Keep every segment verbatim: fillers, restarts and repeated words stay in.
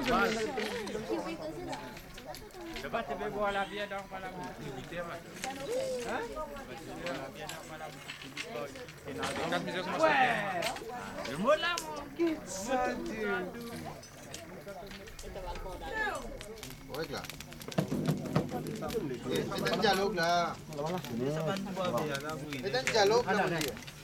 Lepas tu bebo ala biar dong malam kita mah. Hah? Biar dong malam kita. Kan bisa masuk. Jemur lah mo. Baik lah. Kita jaluk lah. Kita jaluk lah.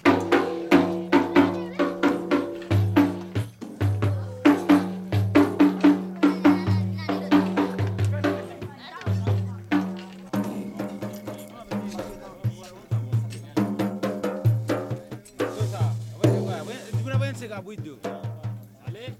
Buido. Allez.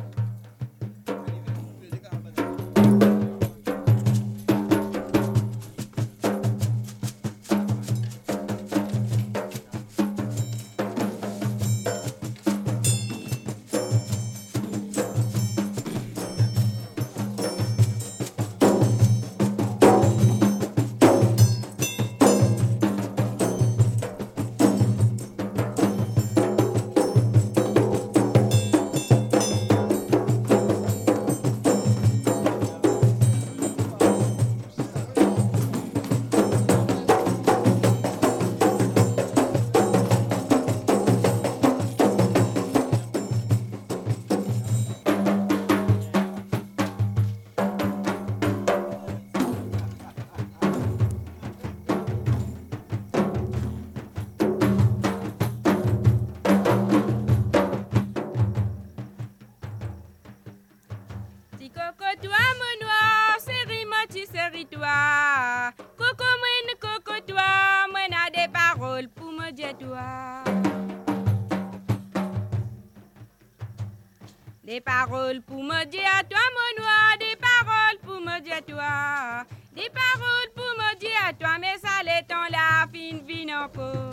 Des paroles pour me dire à toi, mon noir, des paroles pour me dire à toi, des paroles pour me dire à toi, mais ça les temps la fine fine encore.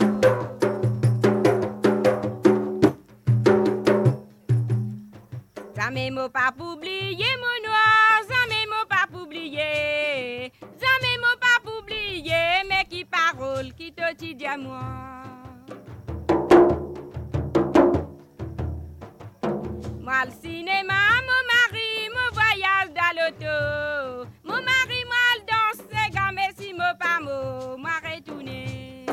Ça m'aime pas pour oublier, mon noir, ça m'aime pas pour oublier, ça m'aime pas pour oublier, mais qui parole, qui te dit à moi. Moi, le cinéma, mon mari, mon voyage dans l'auto. Mon mari, moi, le danse, c'est gamme, si mon pas mot, moi, retourner.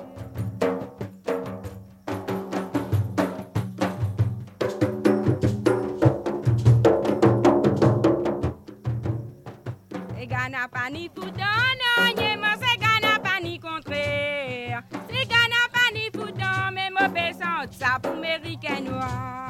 C'est gana pas ni fouton, non, yé, moi, c'est gana pas ni contraire. C'est gana pas ni fouton, mais mon baissant, ça pour américain noir.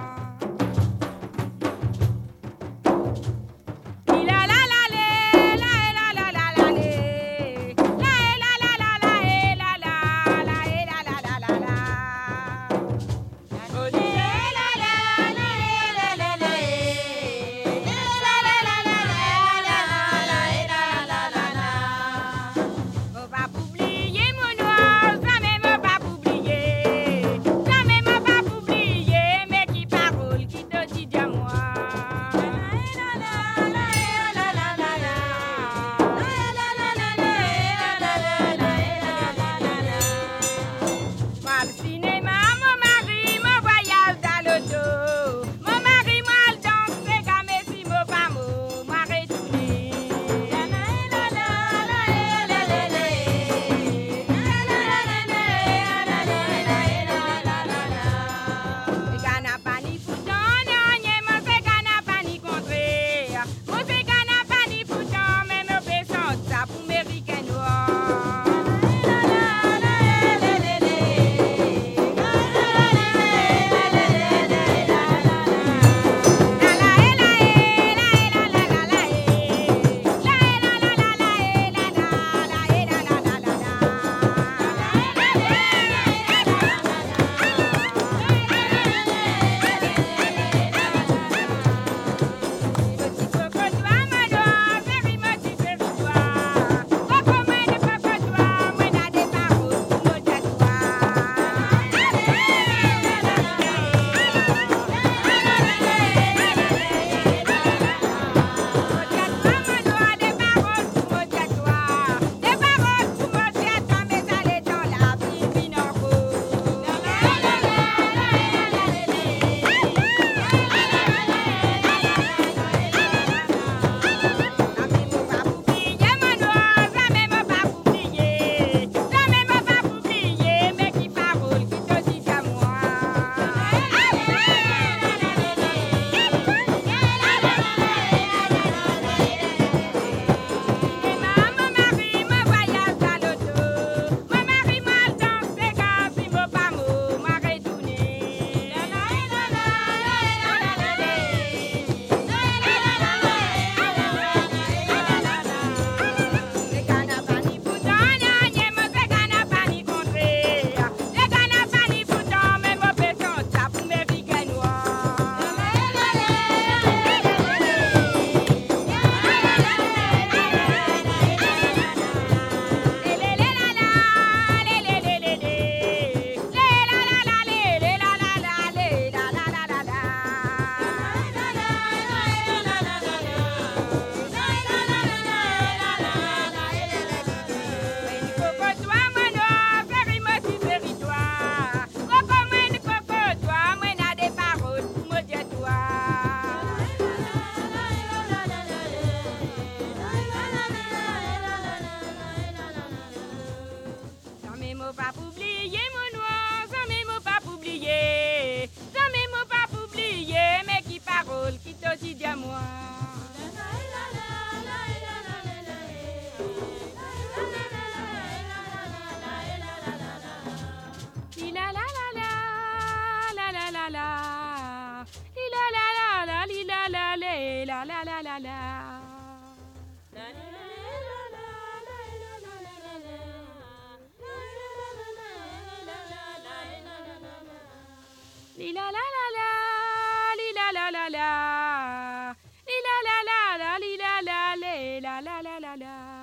la la la la la. Li la la la la, li la la la la, li la la la la, li la la la la la la la.